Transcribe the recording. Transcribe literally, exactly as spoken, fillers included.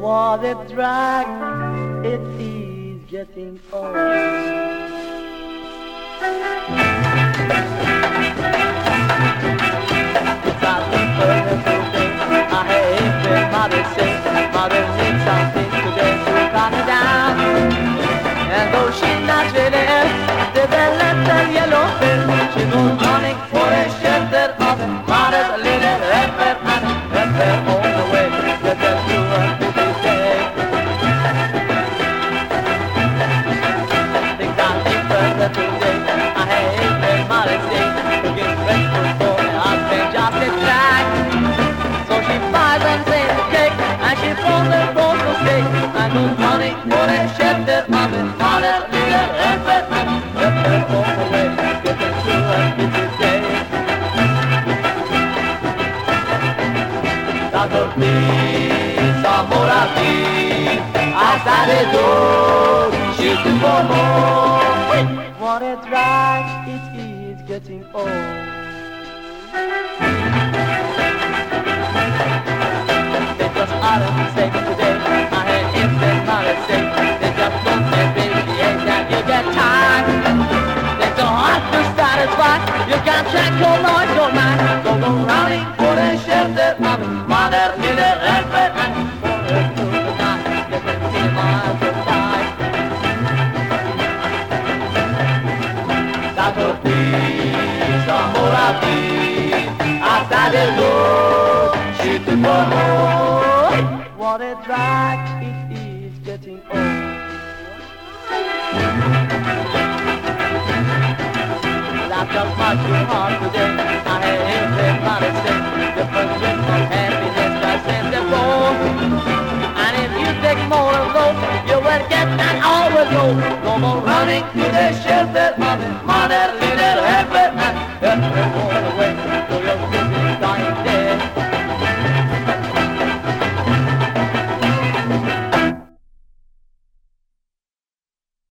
What a drag it is getting old. It's not the first thing I hate when mother says mother needs something today to calm her down. And though she's not ready, there's a little yellow pill. She goes running for a shelter of mother's little helper and helper all the way. Let her do her busy day. Things are different today. I hate when mother says to get grateful for her husband just a track. So she buys and says a cake and she throws her bowl to cake and goes running for a shelter of his mother's little helper and helper all the way. Get her through her busy day. Tanto please, amor a ti, hasta de dos, she's too for more. What a drag it is getting old. They just aren't the same today. I had infant mother say they just don't get baby eggs and you get tired. They don't have to satisfy. You can't check your noise, your mind. So go running for the shelter of mother, little helper, and for her through the night. Get them till miles of die. Tanto please, amor a ti, hasta de dos, she took for more. What a drag it is getting old. Life just much too hard today. I had everybody say the first trip of happiness just ends the floor. And if you take more of those, you will get that overdose. No more running to the shelter of his mother, little helper, and helper.